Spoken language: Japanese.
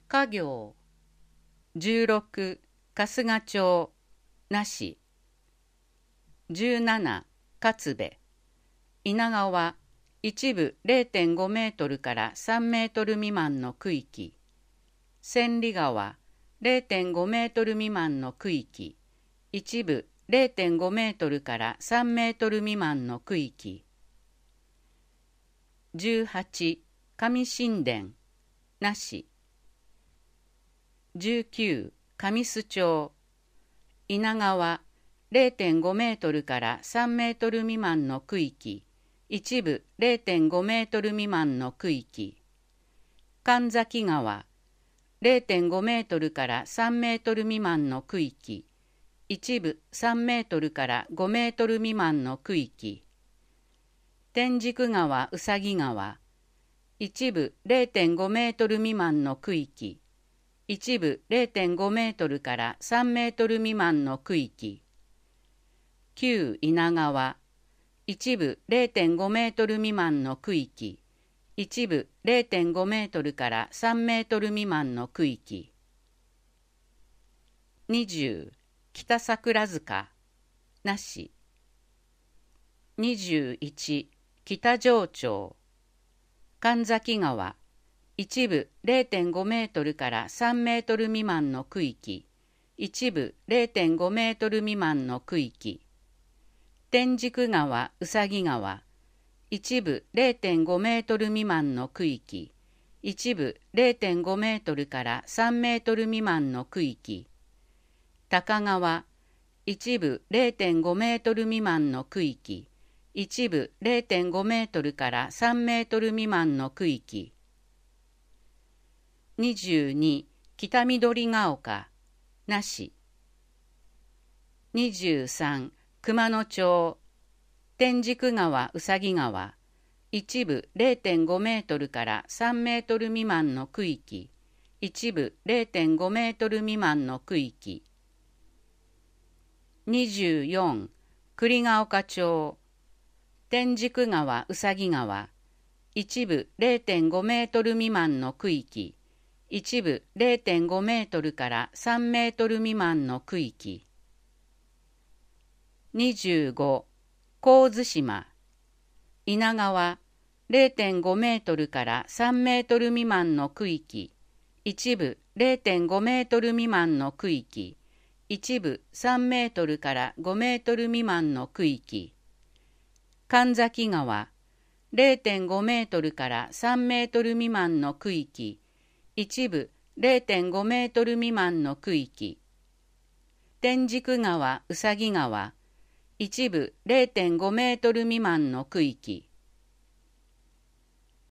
家業。16、春日町、那市。17、勝部。稲川、一部 0.5 メートルから3メートル未満の区域。千里川、0.5 メートル未満の区域。一部 0.5 メートルから3メートル未満の区域。18、上新田、那市。19、上須町。稲川、0.5 メートルから3メートル未満の区域。一部 0.5 メートル未満の区域。神崎川、0.5 メートルから3メートル未満の区域。一部3メートルから5メートル未満の区域。天竺川、宇佐木川、一部 0.5 メートル未満の区域。一部 0.5 メートルから3メートル未満の区域。旧稲川、一部 0.5 メートル未満の区域。一部 0.5 メートルから3メートル未満の区域。20、北桜塚、那市。21、北城町。神崎川、一部 0.5 メートルから3メートル未満の区域。一部 0.5 メートル未満の区域。天竺川、宇佐木川、一部 0.5 メートル未満の区域。一部 0.5 メートルから3メートル未満の区域。高川、一部 0.5 メートル未満の区域。一部 0.5 メートルから3メートル未満の区域。22、北緑ヶ丘、那市。23、熊野町。天竺川、宇佐木川、一部 0.5 メートルから3メートル未満の区域。一部 0.5 メートル未満の区域。24、栗ヶ丘町。天竺川、宇佐木川、一部 0.5 メートル未満の区域。一部 0.5 メートルから3メートル未満の区域。25、神津島。稲川、0.5 メートルから3メートル未満の区域。一部 0.5 メートル未満の区域。一部3メートルから5メートル未満の区域。神崎川、0.5 メートルから3メートル未満の区域。一部 0.5 メートル未満の区域。天竺川、宇佐木川、一部 0.5 メートル未満の区域。